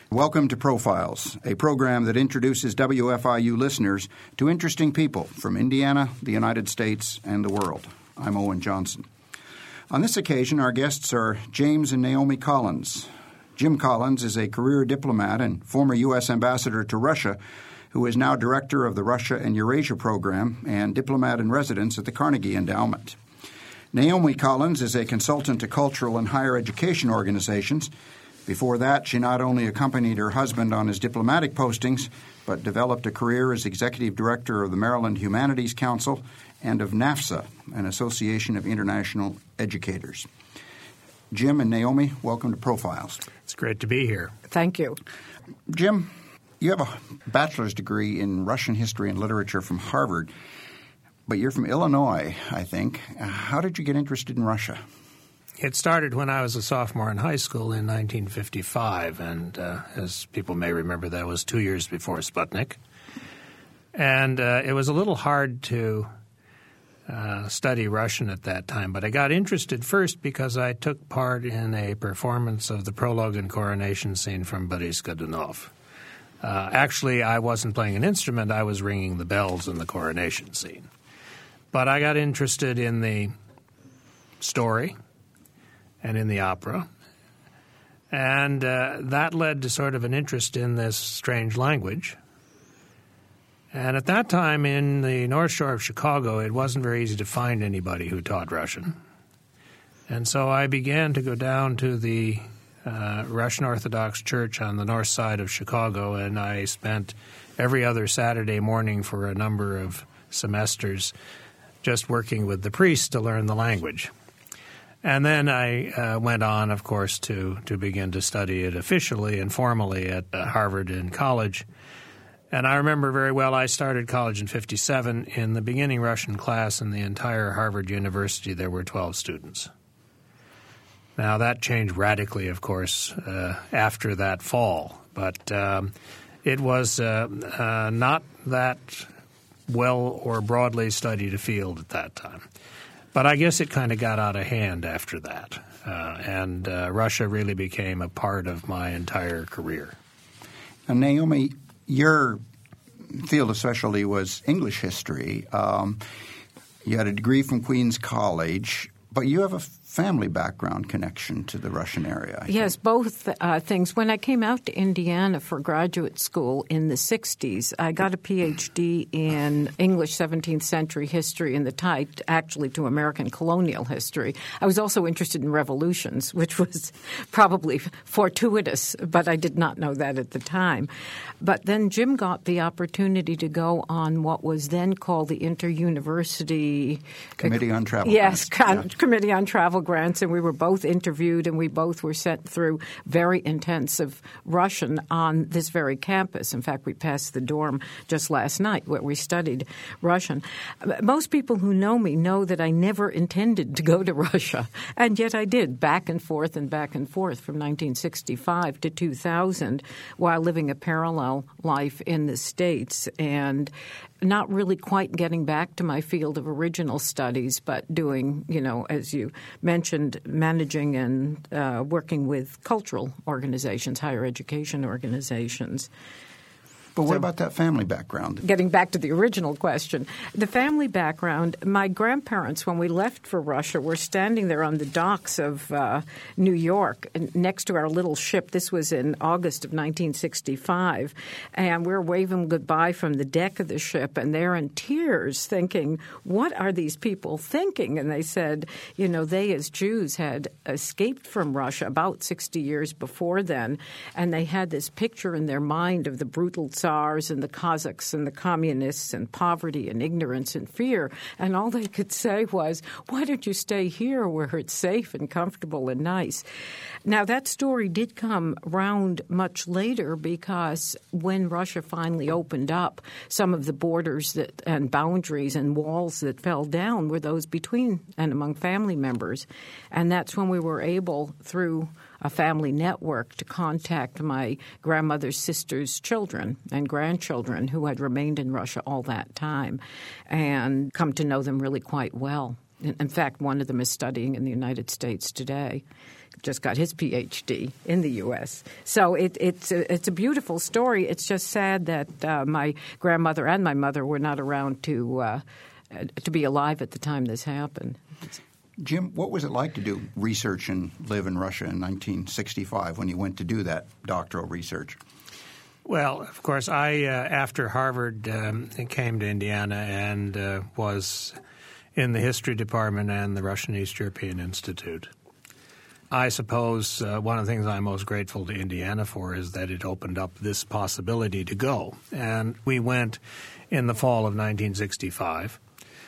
Welcome to Profiles, a program that introduces WFIU listeners to interesting people from Indiana, the United States, and the world. I'm Owen Johnson. On this occasion, our guests are James and Naomi Collins. Jim Collins is a career diplomat and former U.S. ambassador to Russia, who is now director of the Russia and Eurasia program and diplomat in residence at the Carnegie Endowment. Naomi Collins is a consultant to cultural and higher education organizations. Before that, she not only accompanied her husband on his diplomatic postings, but developed a career as executive director of the Maryland Humanities Council and of NAFSA, an association of international educators. Jim and Naomi, welcome to Profiles. It's great to be here. Thank you. Jim, you have a bachelor's degree in Russian history and literature from Harvard, but you're from Illinois, I think. How did you get interested in Russia? It started when I was a sophomore in high school in 1955, and as people may remember, that was 2 years before Sputnik. And it was a little hard to study Russian at that time, but I got interested first because I took part in a performance of the prologue and coronation scene from Boris Godunov. Actually, I wasn't playing an instrument. I was ringing the bells in the coronation scene. But I got interested in the story and in the opera. And that led to sort of an interest in this strange language. And at that time in the North Shore of Chicago, it wasn't very easy to find anybody who taught Russian. And so I began to go down to the Russian Orthodox Church on the north side of Chicago, and I spent every other Saturday morning for a number of semesters just working with the priests to learn the language. And then I went on, of course, to begin to study it officially and formally at Harvard in college. And I remember very well I started college in 1957. In the beginning Russian class in the entire Harvard University, there were 12 students. Now, that changed radically, of course, after that fall. But it was not that well or broadly studied a field at that time. But I guess it kind of got out of hand after that, and Russia really became a part of my entire career. And Naomi, your field of specialty was English history. You had a degree from Queens College, but you have a family background connection to the Russian area. Yes, both things. When I came out to Indiana for graduate school in the 60s, I got a Ph.D. in English 17th century history and the tie actually to American colonial history. I was also interested in revolutions, which was probably fortuitous, but I did not know that at the time. But then Jim got the opportunity to go on what was then called the Inter-University Committee on Travel Grants. Yes, Committee on Travel Grants, and we were both interviewed, and we both were sent through very intensive Russian on this very campus. In fact, we passed the dorm just last night where we studied Russian. Most people who know me know that I never intended to go to Russia, and yet I did, back and forth from 1965 to 2000 while living a parallel life in the States and not really quite getting back to my field of original studies, but doing, as you mentioned, managing and working with cultural organizations, higher education organizations. But what about that family background? Getting back to the original question, the family background, my grandparents, when we left for Russia, were standing there on the docks of New York next to our little ship. This was in August of 1965. And we were waving goodbye from the deck of the ship, and they're in tears thinking, what are these people thinking? And they said, they as Jews had escaped from Russia about 60 years before then, and they had this picture in their mind of the brutal Tsars and the Cossacks and the communists and poverty and ignorance and fear. And all they could say was, why don't you stay here where it's safe and comfortable and nice? Now, that story did come round much later because when Russia finally opened up, some of the borders and boundaries and walls that fell down were those between and among family members. And that's when we were able, through a family network, to contact my grandmother's sister's children and grandchildren who had remained in Russia all that time and come to know them really quite well. In fact, one of them is studying in the United States today. just got his Ph.D. in the U.S. So it's a beautiful story. It's just sad that my grandmother and my mother were not around to be alive at the time this happened. Jim, what was it like to do research and live in Russia in 1965 when you went to do that doctoral research? Well, of course, I after Harvard came to Indiana and was in the history department and the Russian East European Institute. I suppose one of the things I'm most grateful to Indiana for is that it opened up this possibility to go. And we went in the fall of 1965.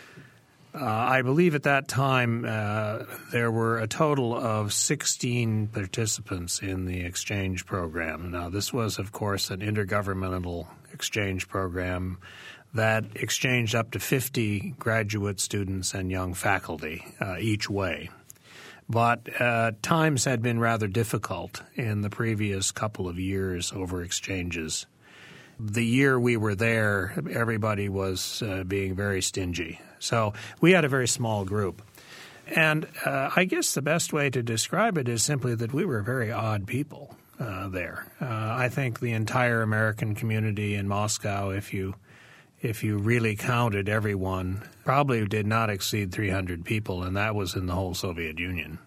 I believe at that time there were a total of 16 participants in the exchange program. Now, this was, of course, an intergovernmental exchange program that exchanged up to 50 graduate students and young faculty each way. But times had been rather difficult in the previous couple of years over exchanges. The year we were there, everybody was being very stingy. So we had a very small group. And I guess the best way to describe it is simply that we were very odd people there. I think the entire American community in Moscow, if you really counted everyone, probably did not exceed 300 people, and that was in the whole Soviet Union.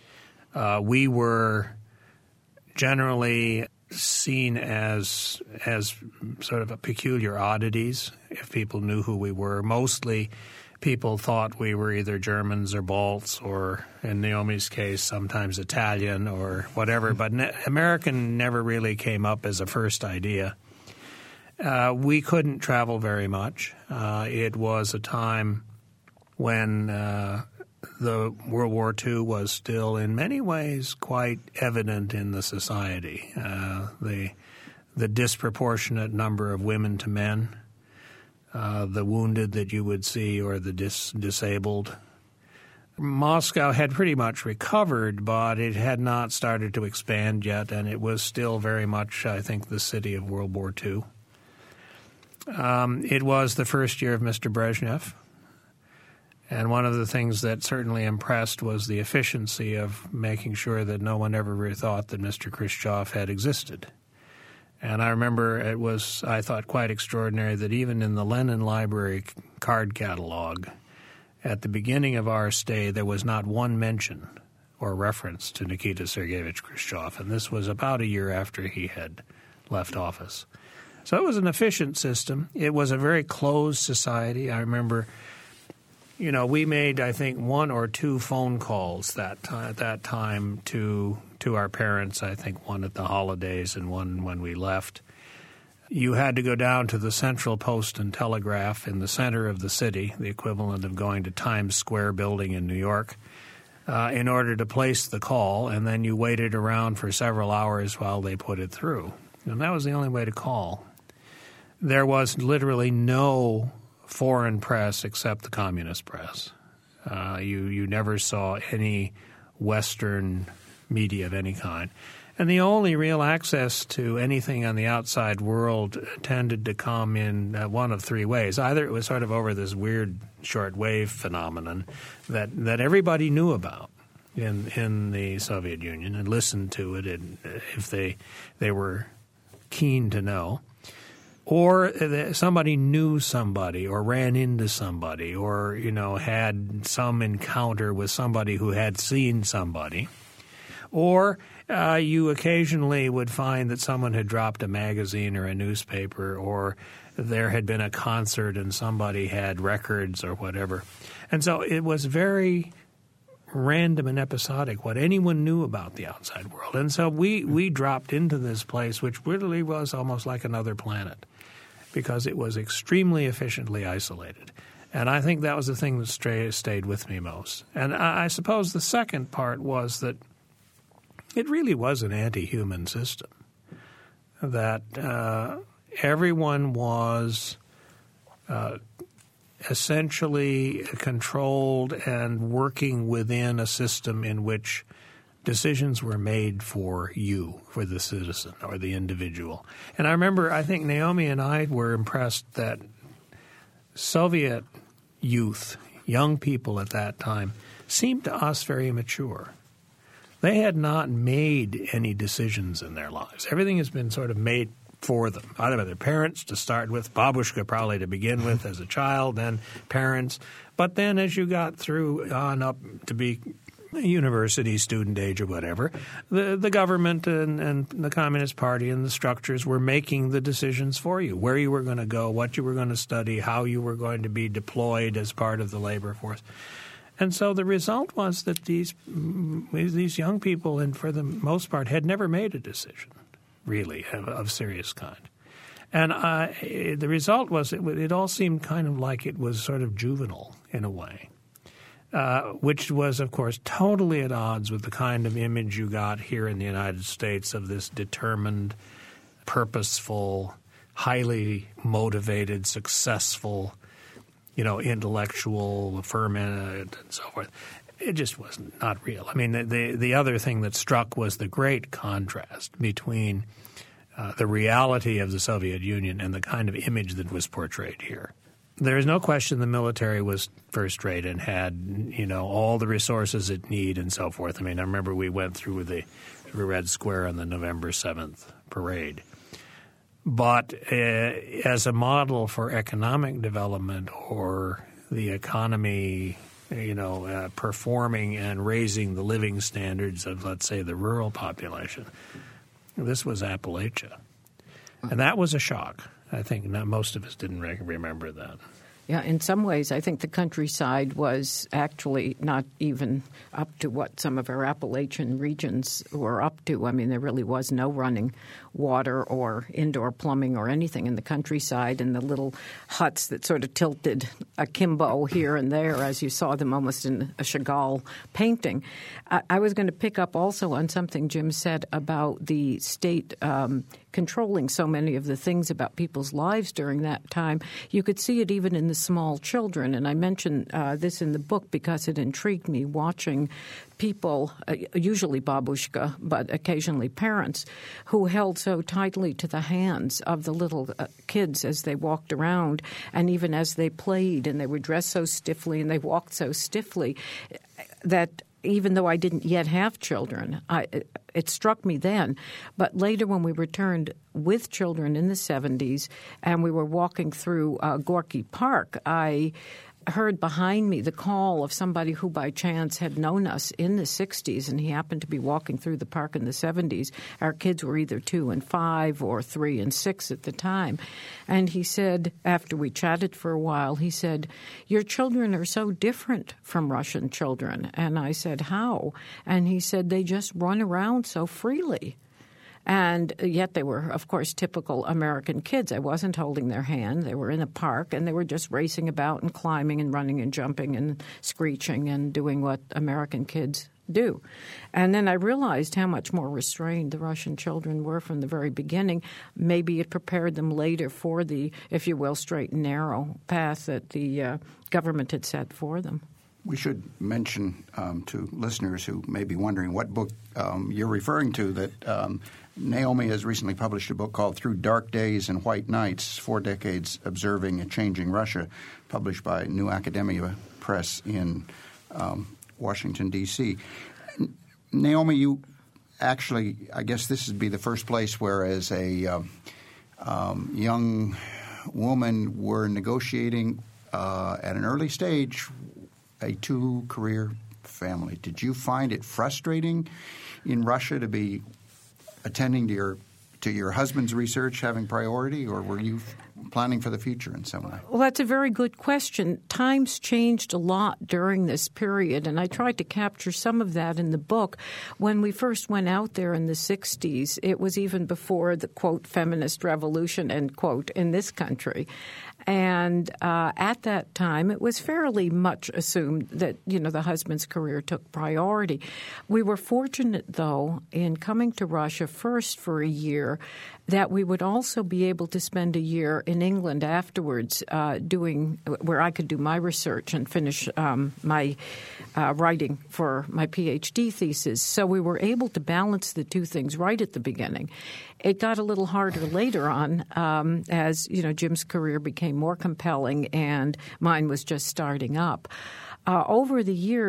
We were generally seen as sort of a peculiar oddities if people knew who we were. Mostly people thought we were either Germans or Balts or, in Naomi's case, sometimes Italian or whatever. But American never really came up as a first idea. We couldn't travel very much. It was a time when the World War II was still in many ways quite evident in the society. The disproportionate number of women to men, the wounded that you would see or the disabled. Moscow had pretty much recovered, but it had not started to expand yet, and it was still very much, I think, the city of World War II. It was the first year of Mr. Brezhnev. And one of the things that certainly impressed was the efficiency of making sure that no one ever really thought that Mr. Khrushchev had existed. And I remember it was, I thought, quite extraordinary that even in the Lenin Library card catalog, at the beginning of our stay, there was not one mention or reference to Nikita Sergeyevich Khrushchev. And this was about a year after he had left office. So it was an efficient system. It was a very closed society. I remember, we made, I think, 1 or 2 phone calls at that time to our parents, I think one at the holidays and one when we left. You had to go down to the Central Post and Telegraph in the center of the city, the equivalent of going to Times Square building in New York, in order to place the call, and then you waited around for several hours while they put it through. And that was the only way to call. There was literally no foreign press except the communist press. You never saw any Western media of any kind. And the only real access to anything on the outside world tended to come in one of 3 ways. Either it was sort of over this weird shortwave phenomenon that everybody knew about in the Soviet Union and listened to it if they were keen to know. Or somebody knew somebody or ran into somebody or, had some encounter with somebody who had seen somebody. Or you occasionally would find that someone had dropped a magazine or a newspaper, or there had been a concert and somebody had records or whatever. And so it was very random and episodic what anyone knew about the outside world. And so we dropped into this place, which really was almost like another planet, because it was extremely efficiently isolated. And I think that was the thing that stayed with me most. And I suppose the second part was that it really was an anti-human system, that everyone was essentially controlled and working within a system in which decisions were made for you, for the citizen or the individual. And I remember, I think Naomi and I were impressed that Soviet youth, young people at that time, seemed to us very mature. They had not made any decisions in their lives. Everything has been sort of made for them, either by their parents to start with, babushka probably to begin with as a child, then parents. But then as you got through on up to be university student age or whatever, the government and the Communist Party and the structures were making the decisions for you, where you were going to go, what you were going to study, how you were going to be deployed as part of the labor force. And so the result was that these young people, and for the most part, had never made a decision, really, of serious kind. And the result was it all seemed kind of like it was sort of juvenile in a way. Which was, of course, totally at odds with the kind of image you got here in the United States of this determined, purposeful, highly motivated, successful, intellectual, ferment, and so forth. It just was not real. I mean, the other thing that struck was the great contrast between the reality of the Soviet Union and the kind of image that was portrayed here. There is no question the military was first rate and had, all the resources it need and so forth. I mean, I remember we went through the Red Square on the November 7th parade. But as a model for economic development or the economy, performing and raising the living standards of, let's say, the rural population, this was Appalachia. And that was a shock. I think most of us didn't remember that. Yeah, in some ways, I think the countryside was actually not even up to what some of our Appalachian regions were up to. I mean, there really was no running water or indoor plumbing or anything in the countryside, and the little huts that sort of tilted akimbo here and there, as you saw them almost in a Chagall painting. I was going to pick up also on something Jim said about the state controlling so many of the things about people's lives during that time. You could see it even in the small children, and I mentioned this in the book because it intrigued me, watching people, usually babushka, but occasionally parents, who held so tightly to the hands of the little kids as they walked around, and even as they played, and they were dressed so stiffly and they walked so stiffly that even though I didn't yet have children, it struck me then. But later when we returned with children in the 70s and we were walking through Gorky Park, I heard behind me the call of somebody who by chance had known us in the 60s, and he happened to be walking through the park in the 70s. Our kids were either 2 and 5 or 3 and 6 at the time. And he said, after we chatted for a while, he said, "Your children are so different from Russian children." And I said, "How?" And he said, "They just run around so freely." And yet they were, of course, typical American kids. I wasn't holding their hand. They were in a park, and they were just racing about and climbing and running and jumping and screeching and doing what American kids do. And then I realized how much more restrained the Russian children were from the very beginning. Maybe it prepared them later for the, if you will, straight and narrow path that the government had set for them. We should mention to listeners who may be wondering what book you're referring to, that Naomi has recently published a book called Through Dark Days and White Nights, 4 Decades Observing a Changing Russia, published by New Academia Press in Washington, D.C. Naomi, you actually, I guess this would be the first place where as a young woman were negotiating at an early stage a 2-career family. Did you find it frustrating in Russia to be attending to your husband's research having priority, or were you planning for the future in some way? Well, that's a very good question. Times changed a lot during this period, and I tried to capture some of that in the book. When we first went out there in the 60s, it was even before the, quote, feminist revolution, end quote, in this country. And at that time, it was fairly much assumed that, the husband's career took priority. We were fortunate, though, in coming to Russia first for a year, that we would also be able to spend a year in England afterwards where I could do my research and finish my writing for my PhD thesis. So we were able to balance the two things right at the beginning. It got a little harder later on as, Jim's career became more compelling and mine was just starting up. Over the years,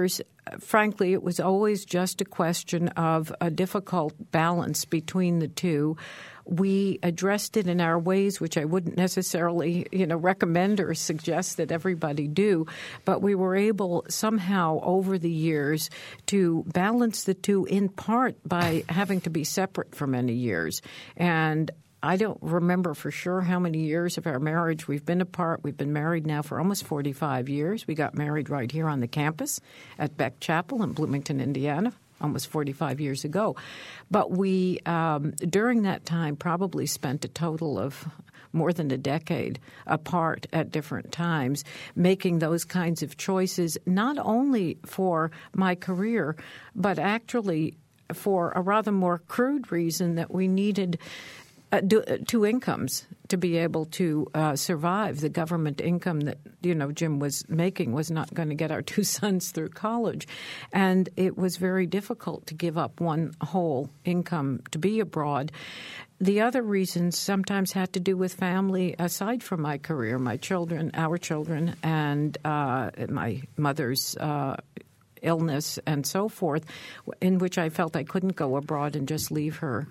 frankly, it was always just a question of a difficult balance between the two. We addressed it in our ways, which I wouldn't necessarily, recommend or suggest that everybody do, but we were able somehow over the years to balance the two in part by having to be separate for many years. And I don't remember for sure how many years of our marriage we've been apart. We've been married now for almost 45 years. We got married right here on the campus at Beck Chapel in Bloomington, Indiana, almost 45 years ago. But we, during that time, probably spent a total of more than a decade apart at different times, making those kinds of choices, not only for my career, but actually for a rather more crude reason that we needed two incomes to be able to survive. The government income that, Jim was making was not going to get our two sons through college. And it was very difficult to give up one whole income to be abroad. The other reasons sometimes had to do with family aside from my career, my children, our children, and my mother's illness and so forth, in which I felt I couldn't go abroad and just leave her,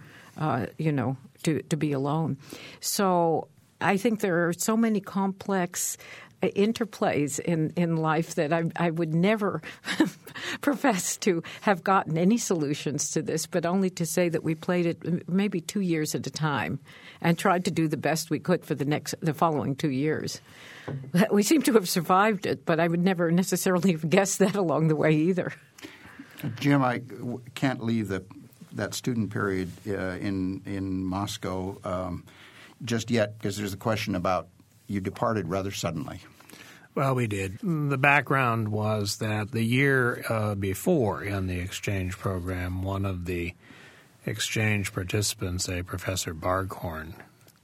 to be alone. So I think there are so many complex interplays in life that I would never profess to have gotten any solutions to this, but only to say that we played it maybe 2 years at a time and tried to do the best we could for the following 2 years. We seem to have survived it, but I would never necessarily have guessed that along the way either. Jim, I can't leave that student period in Moscow just yet, because there's a question about you departed rather suddenly. Well, we did. The background was that the year before in the exchange program, one of the exchange participants, a Professor Barghorn,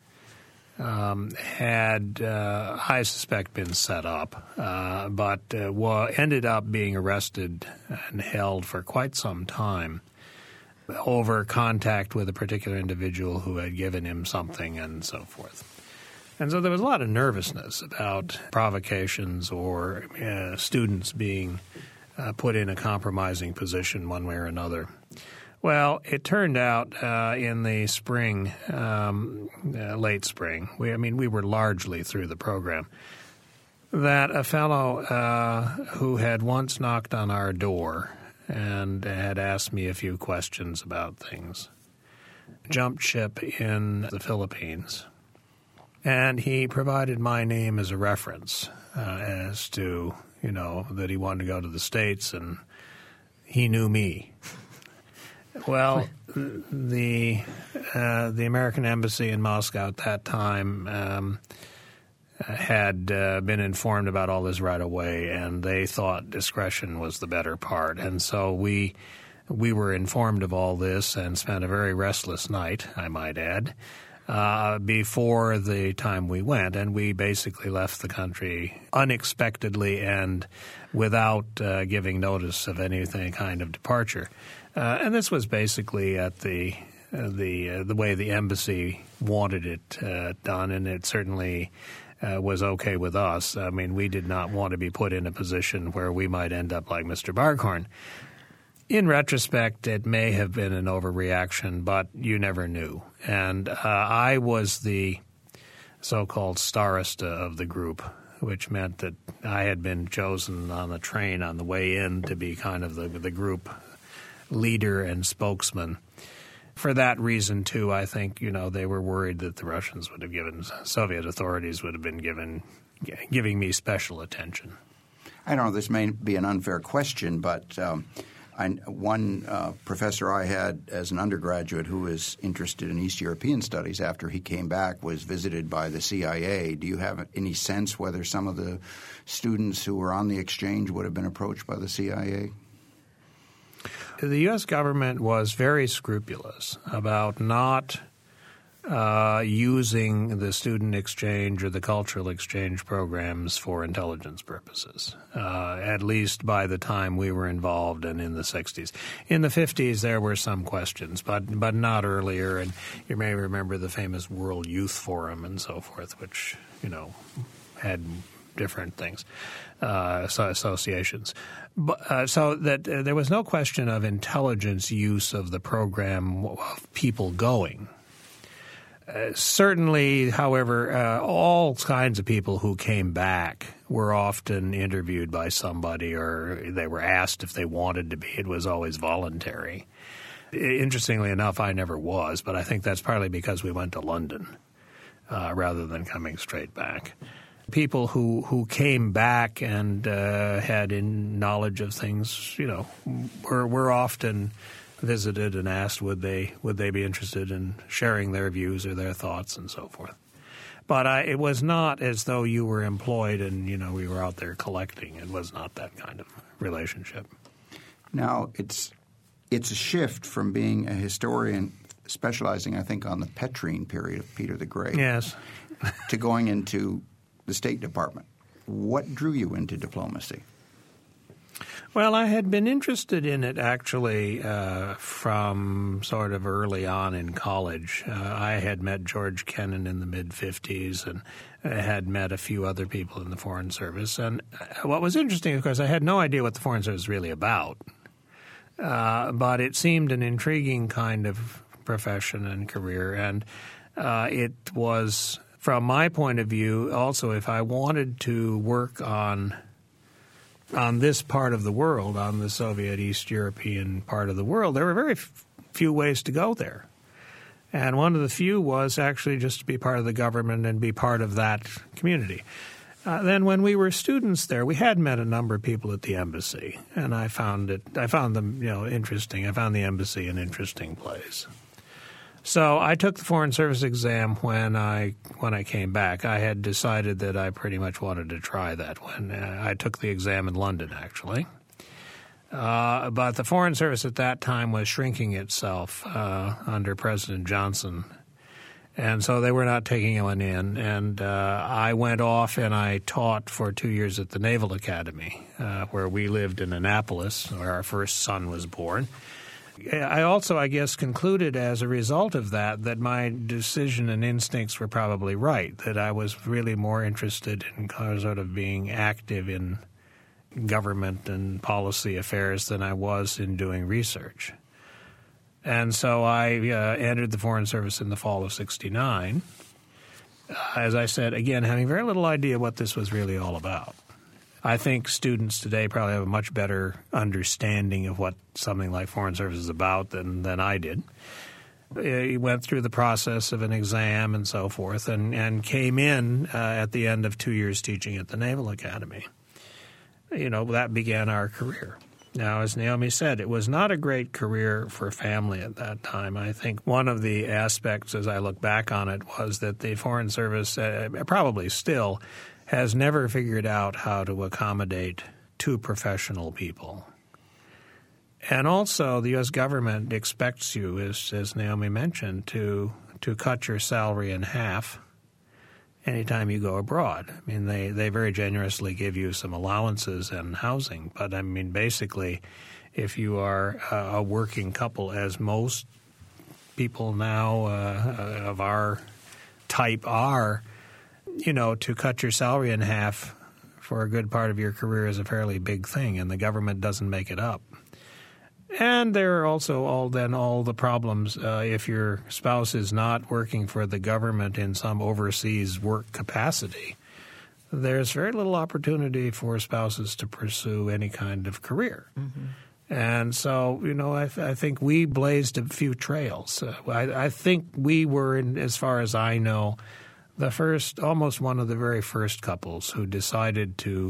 had, I suspect, been set up, but ended up being arrested and held for quite some time over contact with a particular individual who had given him something and so forth. And so there was a lot of nervousness about provocations or students being put in a compromising position one way or another. Well, it turned out in the spring, late spring, we were largely through the program, that a fellow who had once knocked on our door and had asked me a few questions about things jumped ship in the Philippines. And he provided my name as a reference as to, that he wanted to go to the States and he knew me. Well, the American embassy in Moscow at that time had been informed about all this right away, and they thought discretion was the better part. And so we were informed of all this and spent a very restless night, I might add, before the time we went. And we basically left the country unexpectedly and without giving notice of anything kind of departure. And this was basically at the way the embassy wanted it done, and it certainly was okay with us. I mean, we did not want to be put in a position where we might end up like Mr. Barghorn. In retrospect, it may have been an overreaction, but you never knew. And I was the so-called starosta of the group, which meant that I had been chosen on the train on the way in to be kind of the group leader and spokesman. For that reason, too, I think, they were worried that the Russians would have Soviet authorities would have been giving me special attention. I don't know, this may be an unfair question, but one professor I had as an undergraduate who was interested in East European studies after he came back was visited by the CIA. Do you have any sense whether some of the students who were on the exchange would have been approached by the CIA? The U.S. government was very scrupulous about not using the student exchange or the cultural exchange programs for intelligence purposes, at least by the time we were involved and in the 60s. In the 50s, there were some questions, but not earlier. And you may remember the famous World Youth Forum and so forth, which, had different things, associations. But, so that there was no question of intelligence use of the program of people going. Certainly, however, all kinds of people who came back were often interviewed by somebody, or they were asked if they wanted to be. It was always voluntary. Interestingly enough, I never was, but I think that's partly because we went to London rather than coming straight back. People who came back and had knowledge of things, were often visited and asked would they be interested in sharing their views or their thoughts and so forth. But it was not as though you were employed and we were out there collecting. It was not that kind of relationship. Now it's a shift from being a historian specializing, I think, on the Petrine period of Peter the Great, yes, to going into the State Department. What drew you into diplomacy? Well, I had been interested in it actually from sort of early on in college. I had met George Kennan in the mid-'50s and had met a few other people in the Foreign Service. And what was interesting, of course, I had no idea what the Foreign Service was really about. But it seemed an intriguing kind of profession and career. And it was, from my point of view, also if I wanted to work on this part of the world, on the Soviet East European part of the world, there were very few ways to go there. And one of the few was actually just to be part of the government and be part of that community. Then when we were students there, we had met a number of people at the embassy, and I found them interesting. I found the embassy an interesting place. So I took the Foreign Service exam when I came back. I had decided that I pretty much wanted to try that when I took the exam in London, actually. But the Foreign Service at that time was shrinking itself under President Johnson, and so they were not taking anyone in. And I went off and I taught for 2 years at the Naval Academy, where we lived in Annapolis, where our first son was born. I also, I guess, concluded as a result of that my decision and instincts were probably right, that I was really more interested in sort of being active in government and policy affairs than I was in doing research. And so I entered the Foreign Service in the fall of '69, as I said, again, having very little idea what this was really all about. I think students today probably have a much better understanding of what something like Foreign Service is about than I did. He went through the process of an exam and so forth and came in at the end of 2 years teaching at the Naval Academy. That began our career. Now, as Naomi said, it was not a great career for family at that time. I think one of the aspects, as I look back on it, was that the Foreign Service, probably still, has never figured out how to accommodate two professional people. And also, the U.S. government expects you, as Naomi mentioned, to cut your salary in half anytime you go abroad. I mean, they very generously give you some allowances and housing, but I mean, basically, if you are a working couple, as most people now of our type are, to cut your salary in half for a good part of your career is a fairly big thing, and the government doesn't make it up. And there are also all the problems if your spouse is not working for the government in some overseas work capacity. There's very little opportunity for spouses to pursue any kind of career. Mm-hmm. And so, I think we blazed a few trails. I think we were, as far as I know, almost one of the very first couples who decided to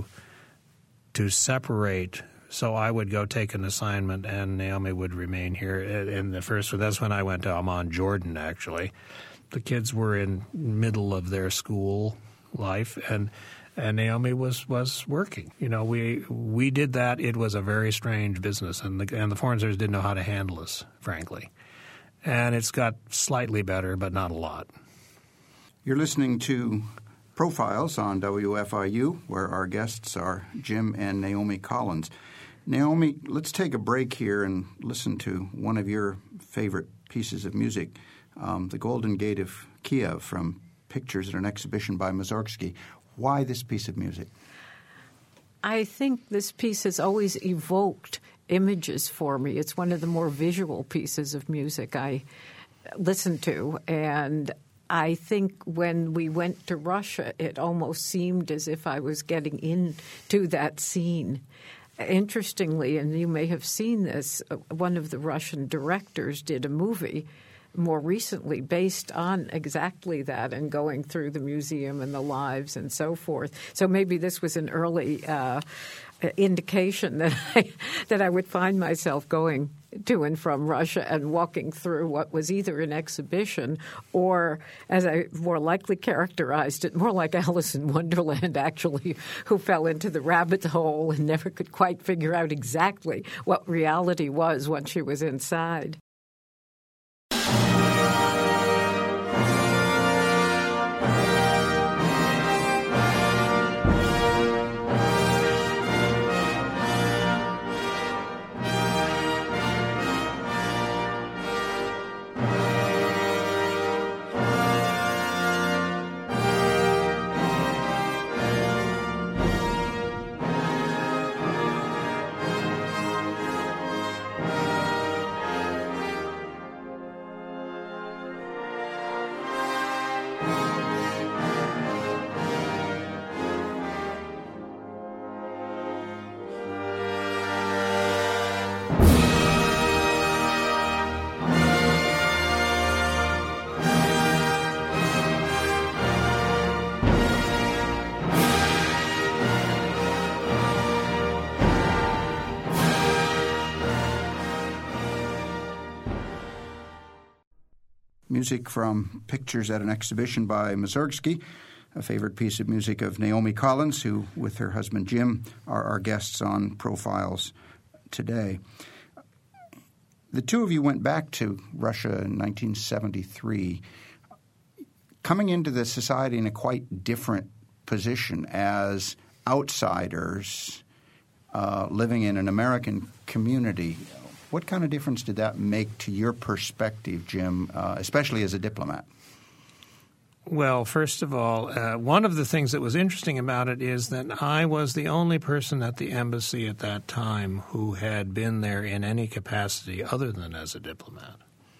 separate. So I would go take an assignment and Naomi would remain here in the first. That's when I went to Amman, Jordan, actually. The kids were in middle of their school life and Naomi was working. We did that. It was a very strange business and the Foreign Service didn't know how to handle us, frankly. And it's got slightly better, but not a lot. You're listening to Profiles on WFIU, where our guests are Jim and Naomi Collins. Naomi, let's take a break here and listen to one of your favorite pieces of music, The Golden Gate of Kiev, from pictures at an exhibition by Mussorgsky. Why this piece of music? I think this piece has always evoked images for me. It's one of the more visual pieces of music I listen to, and I think when we went to Russia, it almost seemed as if I was getting into that scene. Interestingly, and you may have seen this, one of the Russian directors did a movie more recently based on exactly that and going through the museum and the lives and so forth. So maybe this was an early indication that I would find myself going to and from Russia and walking through what was either an exhibition or, as I more likely characterized it, more like Alice in Wonderland, actually, who fell into the rabbit hole and never could quite figure out exactly what reality was once she was inside. Music from Pictures at an Exhibition by Mussorgsky, a favorite piece of music of Naomi Collins, who, with her husband Jim, are our guests on Profiles today. The two of you went back to Russia in 1973, coming into the society in a quite different position as outsiders living in an American community. What kind of difference did that make to your perspective, Jim, especially as a diplomat? Well, first of all, one of the things that was interesting about it is that I was the only person at the embassy at that time who had been there in any capacity other than as a diplomat.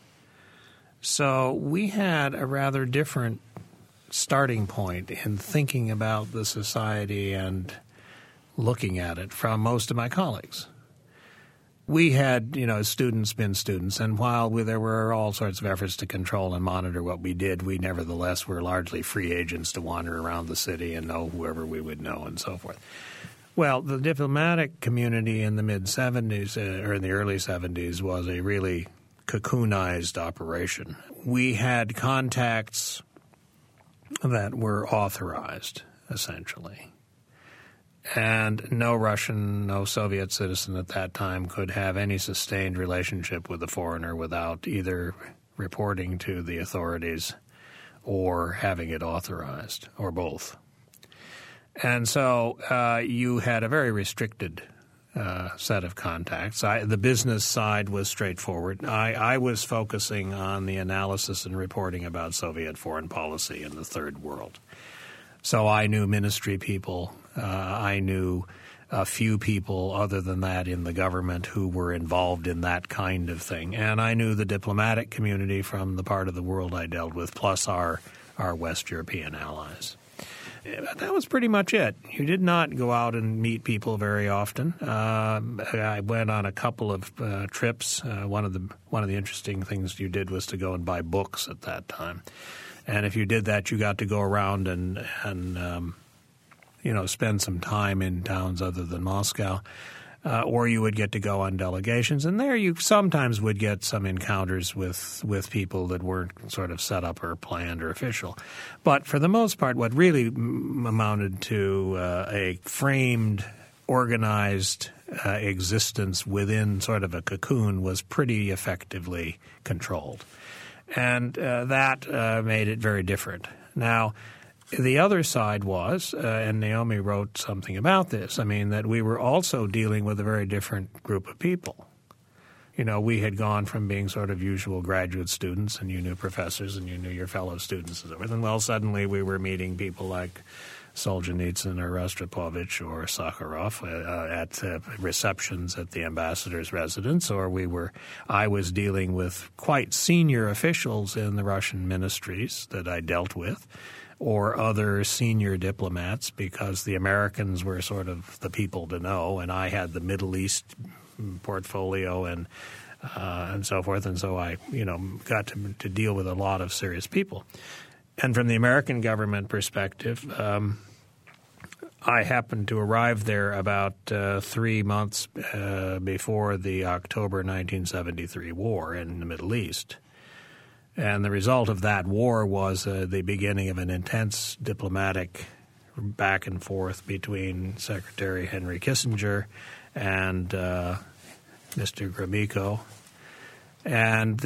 So we had a rather different starting point in thinking about the society and looking at it from most of my colleagues. We had, students been students, and while there were all sorts of efforts to control and monitor what we did, we nevertheless were largely free agents to wander around the city and know whoever we would know and so forth. Well, the diplomatic community in the mid-'70s or in the early 70s was a really cocoonized operation. We had contacts that were authorized, essentially. And no Russian, no Soviet citizen at that time could have any sustained relationship with a foreigner without either reporting to the authorities or having it authorized, or both. And so you had a very restricted set of contacts. The business side was straightforward. I was focusing on the analysis and reporting about Soviet foreign policy in the Third World. So I knew ministry people. I knew a few people other than that in the government who were involved in that kind of thing. And I knew the diplomatic community from the part of the world I dealt with, plus our West European allies. That was pretty much it. You did not go out and meet people very often. I went on a couple of trips. One of the interesting things you did was to go and buy books at that time. And if you did that, you got to go around and spend some time in towns other than Moscow, or you would get to go on delegations. And there you sometimes would get some encounters with people that weren't sort of set up or planned or official. But for the most part, what really amounted to a framed, organized existence within sort of a cocoon was pretty effectively controlled. And that made it very different. Now, the other side was, and Naomi wrote something about this, that we were also dealing with a very different group of people. We had gone from being sort of usual graduate students, and you knew professors and you knew your fellow students and so forth. And, well, suddenly we were meeting people like Solzhenitsyn or Rostropovich or Sakharov at receptions at the ambassador's residence, or I was dealing with quite senior officials in the Russian ministries that I dealt with, or other senior diplomats, because the Americans were sort of the people to know, and I had the Middle East portfolio and so forth, and so I got to deal with a lot of serious people. And from the American government perspective, I happened to arrive there about 3 months before the October 1973 war in the Middle East. And the result of that war was the beginning of an intense diplomatic back and forth between Secretary Henry Kissinger and Mr. Gromyko. And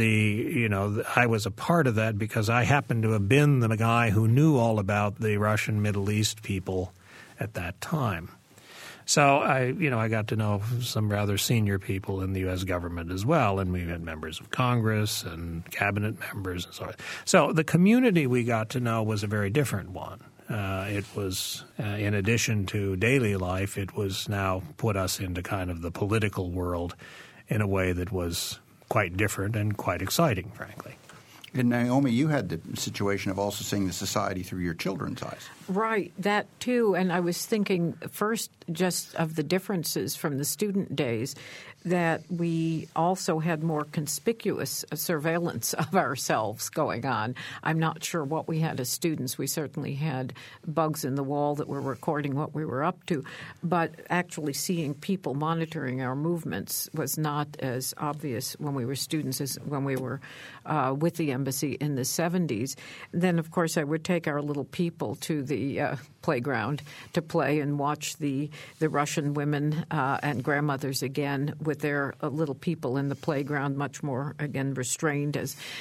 I was a part of that because I happened to have been the guy who knew all about the Russian Middle East people at that time. So I got to know some rather senior people in the U.S. government as well, and we had members of Congress and cabinet members and so on. So the community we got to know was a very different one. It was, in addition to daily life, it was now put us into kind of the political world in a way that was quite different and quite exciting, frankly. And Naomi, you had the situation of also seeing the society through your children's eyes. Right, that too. And I was thinking first just of the differences from the student days, that we also had more conspicuous surveillance of ourselves going on. I'm not sure what we had as students. We certainly had bugs in the wall that were recording what we were up to. But actually seeing people monitoring our movements was not as obvious when we were students as when we were with the embassy in the 70s. Then, of course, I would take our little people to the playground to play and watch the Russian women and grandmothers again with their little people in the playground, much more, again, restrained,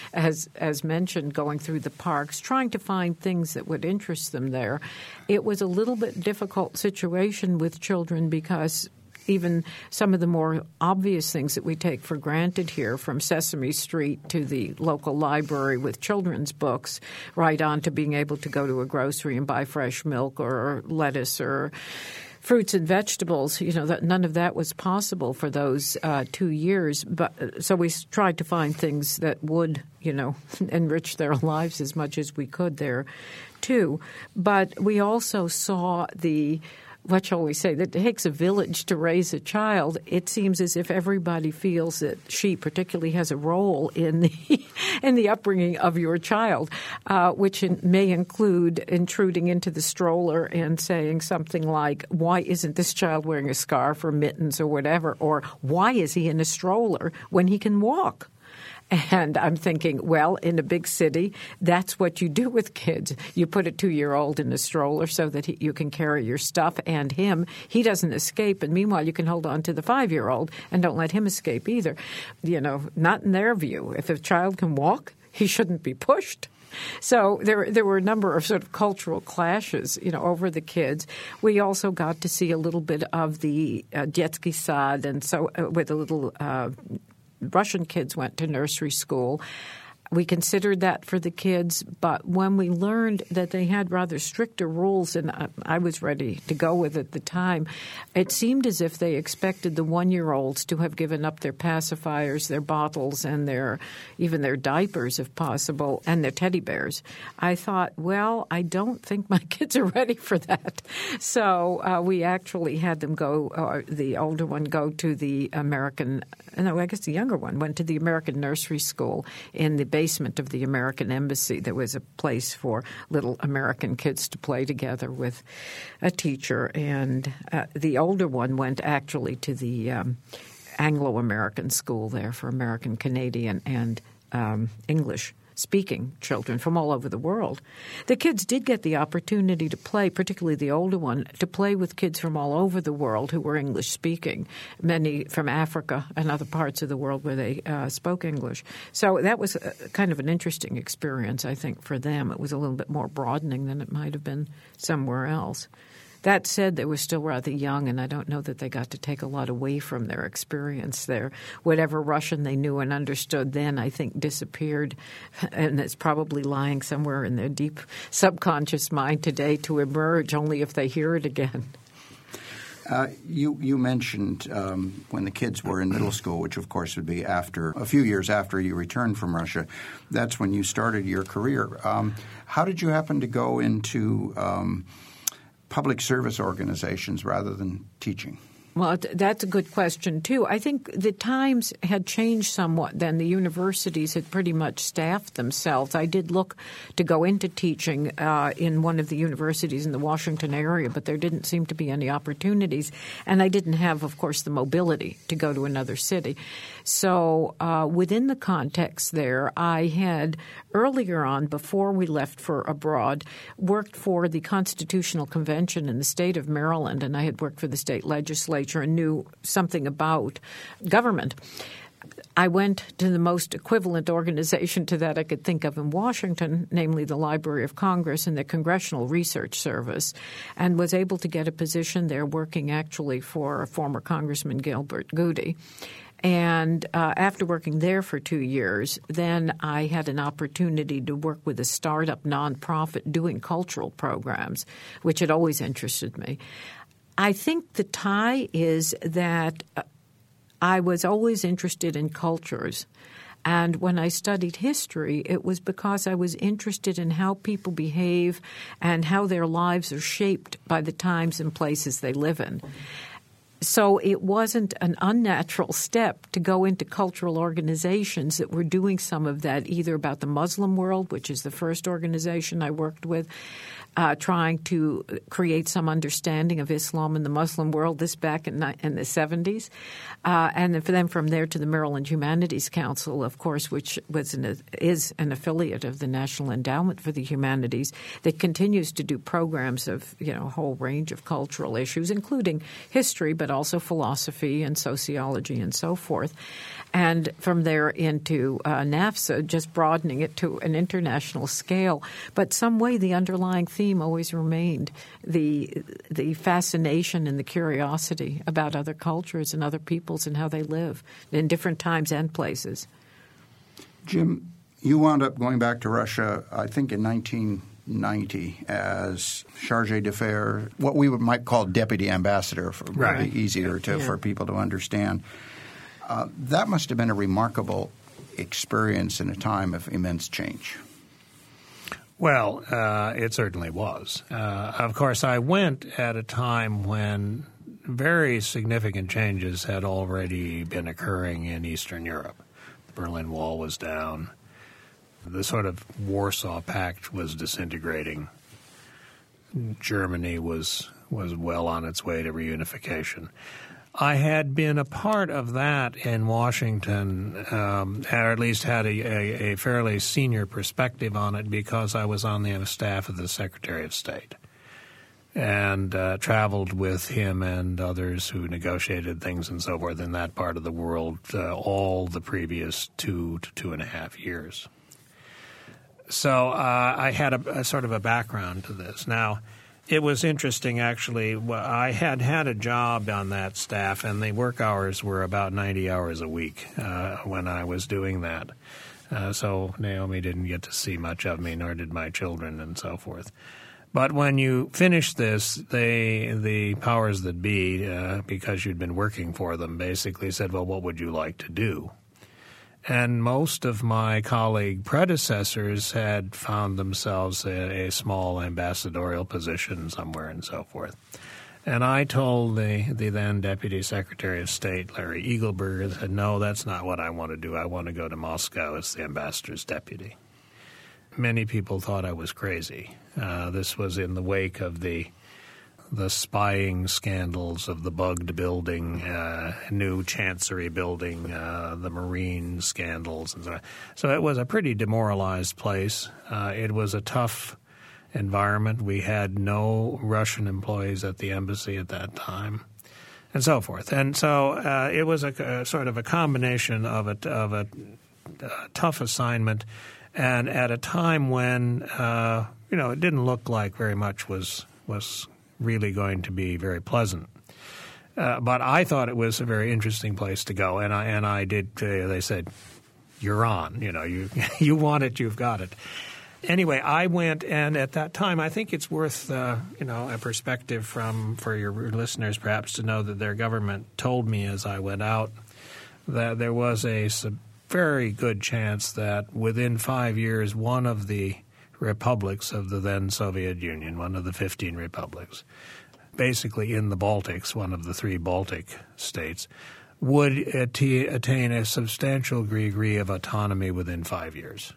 as mentioned, going through the parks, trying to find things that would interest them there. It was a little bit difficult situation with children because even some of the more obvious things that we take for granted here, from Sesame Street to the local library with children's books, right on to being able to go to a grocery and buy fresh milk or lettuce or fruits and vegetables, that none of that was possible for those 2 years. But so we tried to find things that would, enrich their lives as much as we could there, too. But we also saw what shall we say, that it takes a village to raise a child. It seems as if everybody feels that she particularly has a role in the upbringing of your child, which may include intruding into the stroller and saying something like, why isn't this child wearing a scarf or mittens or whatever, or why is he in a stroller when he can walk? And I'm thinking, well, in a big city, that's what you do with kids. You put a 2-year-old in a stroller so that you can carry your stuff and him. He doesn't escape. And meanwhile, you can hold on to the 5-year-old and don't let him escape either. Not in their view. If a child can walk, he shouldn't be pushed. So there were a number of sort of cultural clashes, over the kids. We also got to see a little bit of the Detsky Sad, and so with a little Russian kids went to nursery school. We considered that for the kids, but when we learned that they had rather stricter rules, and I was ready to go with it at the time, it seemed as if they expected the 1-year-olds to have given up their pacifiers, their bottles, and even their diapers, if possible, and their teddy bears. I thought, well, I don't think my kids are ready for that. So we actually had them go, the older one go to the the younger one went to the American nursery school in the basement of the American embassy. There was a place for little American kids to play together with a teacher. And the older one went actually to the Anglo-American school there for American, Canadian, and English-speaking children from all over the world. The kids did get the opportunity to play, particularly the older one, to play with kids from all over the world who were English-speaking, many from Africa and other parts of the world where they spoke English. So that was kind of an interesting experience, I think, for them. It was a little bit more broadening than it might have been somewhere else. That said, they were still rather young, and I don't know that they got to take a lot away from their experience there. Whatever Russian they knew and understood then, I think, disappeared, and it's probably lying somewhere in their deep subconscious mind today to emerge only if they hear it again. You mentioned when the kids were in middle school, which of course would be a few years after you returned from Russia, that's when you started your career. How did you happen to go into public service organizations rather than teaching? Well, that's a good question, too. I think the times had changed somewhat then. The universities had pretty much staffed themselves. I did look to go into teaching in one of the universities in the Washington area, but there didn't seem to be any opportunities. And I didn't have, of course, the mobility to go to another city. So within the context there, I had earlier on, before we left for abroad, worked for the Constitutional Convention in the state of Maryland, and I had worked for the state legislature and knew something about government. I went to the most equivalent organization to that I could think of in Washington, namely the Library of Congress and the Congressional Research Service, and was able to get a position there working actually for former Congressman Gilbert Goody. And after working there for 2 years, then I had an opportunity to work with a startup nonprofit doing cultural programs, which had always interested me. I think the tie is that I was always interested in cultures. And when I studied history, it was because I was interested in how people behave and how their lives are shaped by the times and places they live in. So it wasn't an unnatural step to go into cultural organizations that were doing some of that, either about the Muslim world, which is the first organization I worked with, trying to create some understanding of Islam in the Muslim world, this back in the 70s. And then from there to the Maryland Humanities Council, of course, which is an affiliate of the National Endowment for the Humanities that continues to do programs of a whole range of cultural issues, including history, but also philosophy and sociology and so forth. And from there into NAFSA, just broadening it to an international scale. But some way the underlying theme always remained the fascination and the curiosity about other cultures and other peoples and how they live in different times and places. Jim, you wound up going back to Russia, I think, in 1990 as chargé d'affaires, what we might call deputy ambassador, for really easier for people to understand. That must have been a remarkable experience in a time of immense change. Well, it certainly was. Of course, I went at a time when very significant changes had already been occurring in Eastern Europe. The Berlin Wall was down. The sort of Warsaw Pact was disintegrating. Germany was well on its way to reunification. I had been a part of that in Washington, or at least had a fairly senior perspective on it because I was on the staff of the Secretary of State and traveled with him and others who negotiated things and so forth in that part of the world all the previous 2 to 2.5 years. So I had a sort of a background to this. Now, it was interesting, actually. I had a job on that staff, and the work hours were about 90 hours a week when I was doing that. So Naomi didn't get to see much of me, nor did my children and so forth. But when you finished this, the powers that be, because you'd been working for them, basically said, well, what would you like to do? And most of my colleague predecessors had found themselves a small ambassadorial position somewhere and so forth. And I told the then Deputy Secretary of State, Larry Eagleburger, I said, no, that's not what I want to do. I want to go to Moscow as the ambassador's deputy. Many people thought I was crazy. This was in the wake of the spying scandals of the bugged building, new Chancery building, the Marine scandals, and so on. So it was a pretty demoralized place. It was a tough environment. We had no Russian employees at the embassy at that time, and so forth. And so it was a sort of a combination of a tough assignment, and at a time when it didn't look like very much was really going to be very pleasant. But I thought it was a very interesting place to go, and I did. They said, "You're on. You want it, you've got it." Anyway, I went, and at that time, I think it's worth a perspective for your listeners perhaps to know that their government told me as I went out that there was a very good chance that within 5 years, one of the republics of the then Soviet Union, one of the 15 republics, basically in the Baltics, one of the 3 Baltic states, would attain a substantial degree of autonomy within 5 years.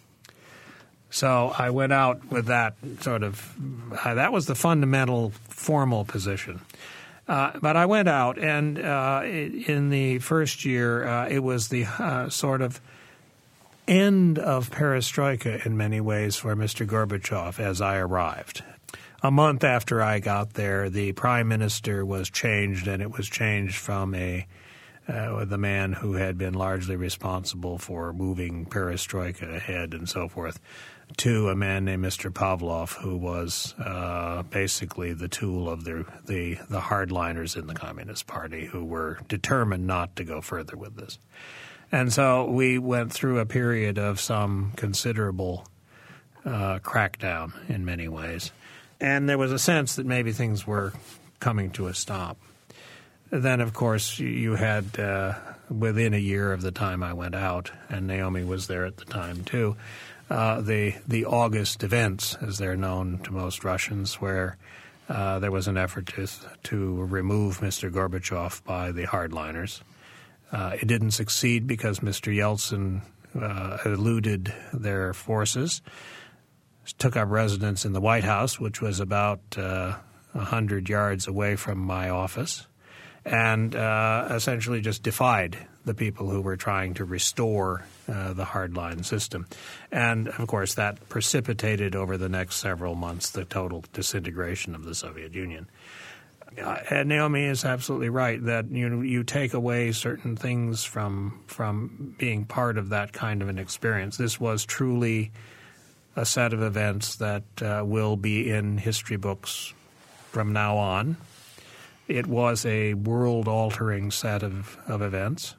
So I went out with that that was the fundamental formal position. But I went out, and in the first year, it was the sort of end of perestroika in many ways for Mr. Gorbachev as I arrived. A month after I got there, the prime minister was changed, and it was changed from the man who had been largely responsible for moving perestroika ahead and so forth, to a man named Mr. Pavlov, who was basically the tool of the hardliners in the Communist Party who were determined not to go further with this. And so we went through a period of some considerable crackdown in many ways. And there was a sense that maybe things were coming to a stop. Then, of course, you had within a year of the time I went out, and Naomi was there at the time too, the August events, as they're known to most Russians, where there was an effort to remove Mr. Gorbachev by the hardliners. It didn't succeed because Mr. Yeltsin eluded their forces, took up residence in the White House, which was about 100 yards away from my office, and essentially just defied the people who were trying to restore the hardline system. And, of course, that precipitated over the next several months the total disintegration of the Soviet Union. And Naomi is absolutely right that you take away certain things from being part of that kind of an experience. This was truly a set of events that will be in history books from now on. It was a world-altering set of events.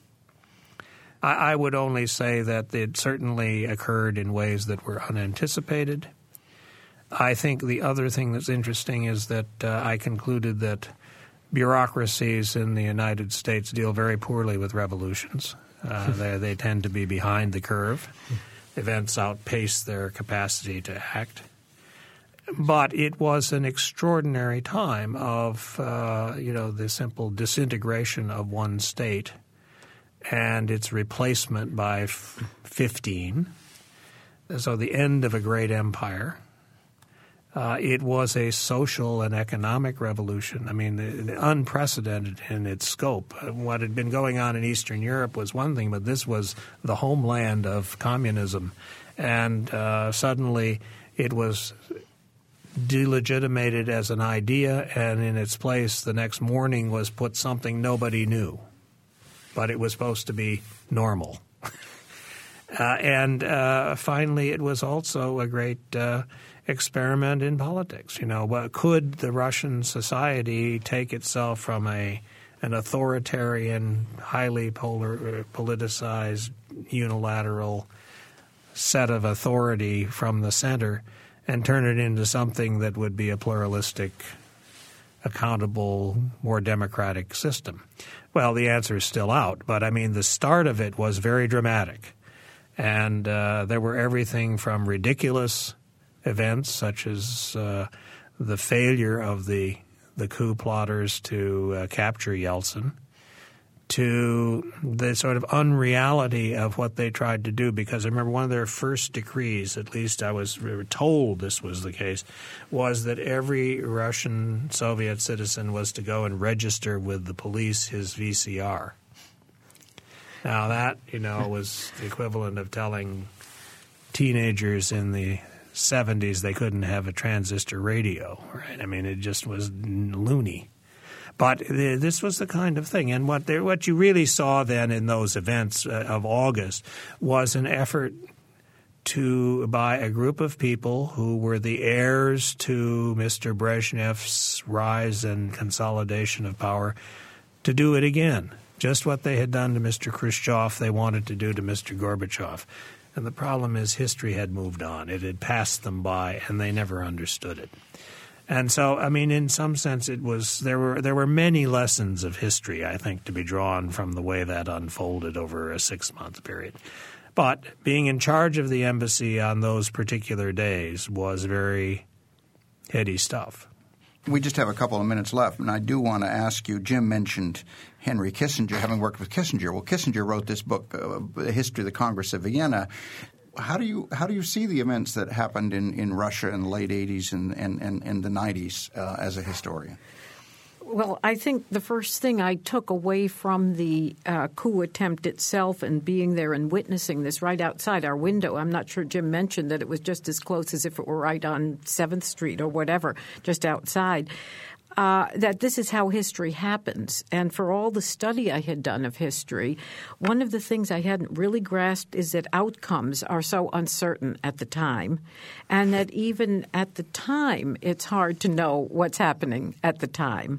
I would only say that it certainly occurred in ways that were unanticipated. I think the other thing that's interesting is that I concluded that bureaucracies in the United States deal very poorly with revolutions. They tend to be behind the curve. Events outpace their capacity to act. But it was an extraordinary time of, the simple disintegration of one state and its replacement by 15. So the end of a great empire. It was a social and economic revolution. I mean, unprecedented in its scope. What had been going on in Eastern Europe was one thing, but this was the homeland of communism. And suddenly it was delegitimated as an idea, and in its place the next morning was put something nobody knew. But it was supposed to be normal. And finally it was also a great experiment in politics. Could the Russian society take itself from an authoritarian, highly politicized, unilateral set of authority from the center and turn it into something that would be a pluralistic, accountable, more democratic system? Well, the answer is still out, but the start of it was very dramatic. And there were everything from ridiculous events such as the failure of the coup plotters to capture Yeltsin, to the sort of unreality of what they tried to do. Because I remember one of their first decrees, at least I was told this was the case, was that every Russian Soviet citizen was to go and register with the police his VCR. Now that, was the equivalent of telling teenagers in the 70s they couldn't have a transistor radio, right? It just was loony. But this was the kind of thing. And what you really saw then in those events of August was an effort by a group of people who were the heirs to Mr. Brezhnev's rise and consolidation of power to do it again. Just what they had done to Mr. Khrushchev, they wanted to do to Mr. Gorbachev. And the problem is history had moved on. It had passed them by, and they never understood it. And so, I mean, in some sense, there were many lessons of history, I think, to be drawn from the way that unfolded over a 6-month period. But being in charge of the embassy on those particular days was very heady stuff. We just have a couple of minutes left, and I do want to ask you, Jim mentioned Henry Kissinger, having worked with Kissinger. Well, Kissinger wrote this book, The History of the Congress of Vienna. How do you see the events that happened in Russia in the late 80s and the 90s as a historian? Well, I think the first thing I took away from the coup attempt itself and being there and witnessing this right outside our window — I'm not sure Jim mentioned that it was just as close as if it were right on 7th Street or whatever, just outside — that this is how history happens. And for all the study I had done of history, one of the things I hadn't really grasped is that outcomes are so uncertain at the time, and that even at the time it's hard to know what's happening at the time.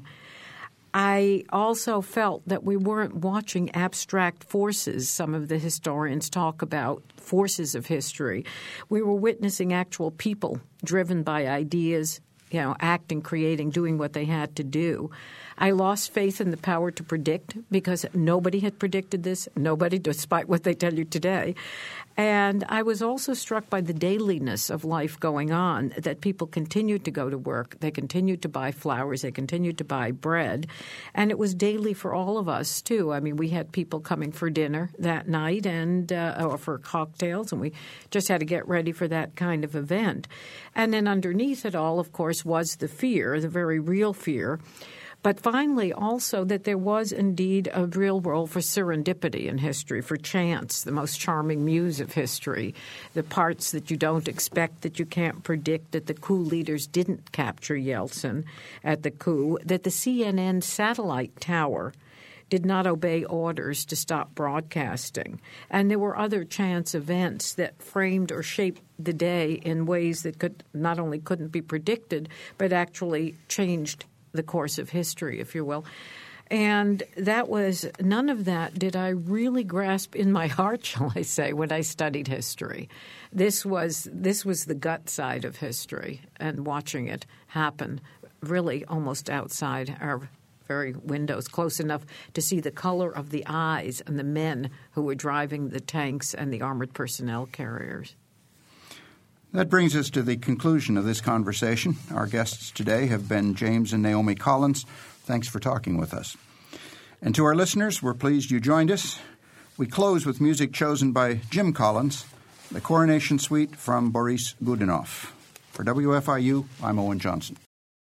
I also felt that we weren't watching abstract forces. Some of the historians talk about forces of history. We were witnessing actual people driven by ideas, acting, creating, doing what they had to do. I lost faith in the power to predict because nobody had predicted this, nobody, despite what they tell you today. And I was also struck by the dailiness of life going on, that people continued to go to work, they continued to buy flowers, they continued to buy bread. And it was daily for all of us, too. I mean, we had people coming for dinner that night and or for cocktails, and we just had to get ready for that kind of event. And then underneath it all, of course, was the fear, the very real fear. But finally, also that there was indeed a real role for serendipity in history, for chance, the most charming muse of history, the parts that you don't expect, that you can't predict, that the coup leaders didn't capture Yeltsin at the coup, that the CNN satellite tower did not obey orders to stop broadcasting. And there were other chance events that framed or shaped the day in ways that couldn't be predicted, but actually changed the course of history, if you will. And none of that did I really grasp in my heart, shall I say, when I studied history. This was the gut side of history, and watching it happen really almost outside our very windows, close enough to see the color of the eyes and the men who were driving the tanks and the armored personnel carriers. That brings us to the conclusion of this conversation. Our guests today have been James and Naomi Collins. Thanks for talking with us. And to our listeners, we're pleased you joined us. We close with music chosen by Jim Collins, the Coronation Suite from Boris Godunov. For WFIU, I'm Owen Johnson.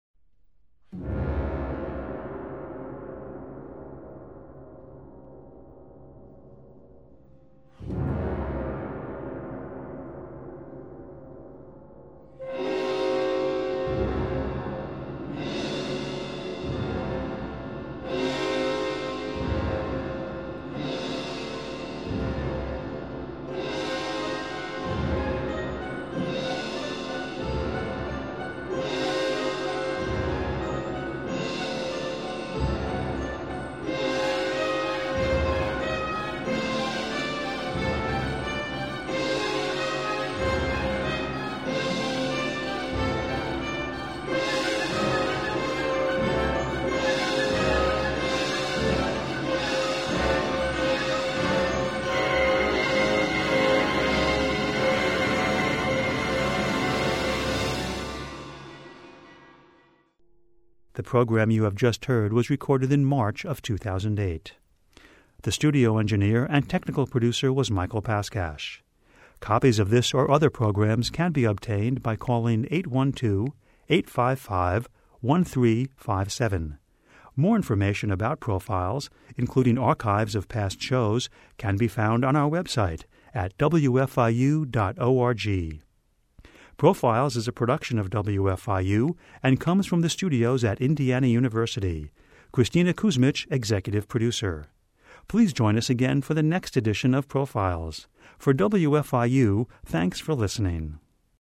The program you have just heard was recorded in March of 2008. The studio engineer and technical producer was Michael Paskash. Copies of this or other programs can be obtained by calling 812-855-1357. More information about Profiles, including archives of past shows, can be found on our website at wfiu.org. Profiles is a production of WFIU and comes from the studios at Indiana University. Christina Kuzmich, executive producer. Please join us again for the next edition of Profiles. For WFIU, thanks for listening.